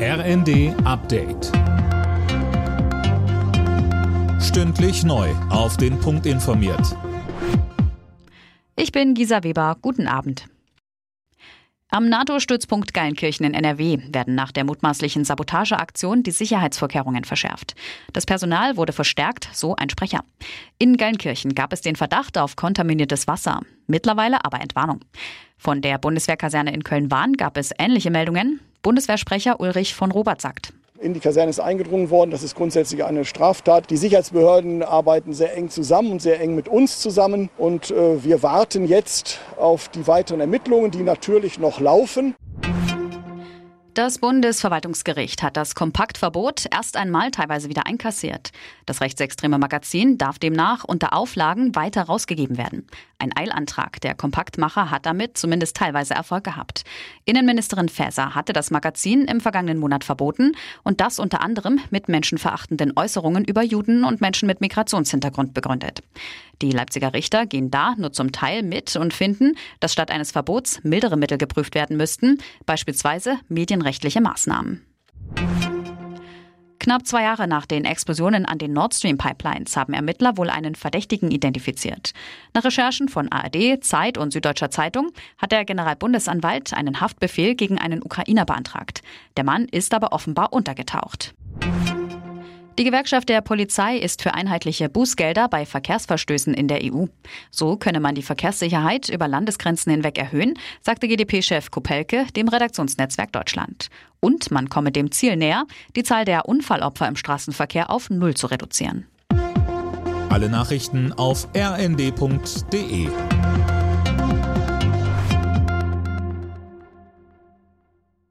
RND Update. Stündlich neu auf den Punkt informiert. Ich bin Gisa Weber. Guten Abend. Am NATO-Stützpunkt Geilenkirchen in NRW werden nach der mutmaßlichen Sabotageaktion die Sicherheitsvorkehrungen verschärft. Das Personal wurde verstärkt, so ein Sprecher. In Geilenkirchen gab es den Verdacht auf kontaminiertes Wasser, mittlerweile aber Entwarnung. Von der Bundeswehrkaserne in Köln-Wahn gab es ähnliche Meldungen. Bundeswehrsprecher Ulrich von Robert sagt: In die Kaserne ist eingedrungen worden. Das ist grundsätzlich eine Straftat. Die Sicherheitsbehörden arbeiten sehr eng zusammen und sehr eng mit uns zusammen. Und wir warten jetzt auf die weiteren Ermittlungen, die natürlich noch laufen. Das Bundesverwaltungsgericht hat das Kompaktverbot erst einmal teilweise wieder einkassiert. Das rechtsextreme Magazin darf demnach unter Auflagen weiter rausgegeben werden. Ein Eilantrag der Kompaktmacher hat damit zumindest teilweise Erfolg gehabt. Innenministerin Faeser hatte das Magazin im vergangenen Monat verboten und das unter anderem mit menschenverachtenden Äußerungen über Juden und Menschen mit Migrationshintergrund begründet. Die Leipziger Richter gehen da nur zum Teil mit und finden, dass statt eines Verbots mildere Mittel geprüft werden müssten, beispielsweise medienrechtliche Maßnahmen. Knapp 2 Jahre nach den Explosionen an den Nord Stream Pipelines haben Ermittler wohl einen Verdächtigen identifiziert. Nach Recherchen von ARD, Zeit und Süddeutscher Zeitung hat der Generalbundesanwalt einen Haftbefehl gegen einen Ukrainer beantragt. Der Mann ist aber offenbar untergetaucht. Die Gewerkschaft der Polizei ist für einheitliche Bußgelder bei Verkehrsverstößen in der EU. So könne man die Verkehrssicherheit über Landesgrenzen hinweg erhöhen, sagte GdP-Chef Kopelke dem Redaktionsnetzwerk Deutschland. Und man komme dem Ziel näher, die Zahl der Unfallopfer im Straßenverkehr auf 0 zu reduzieren. Alle Nachrichten auf rnd.de.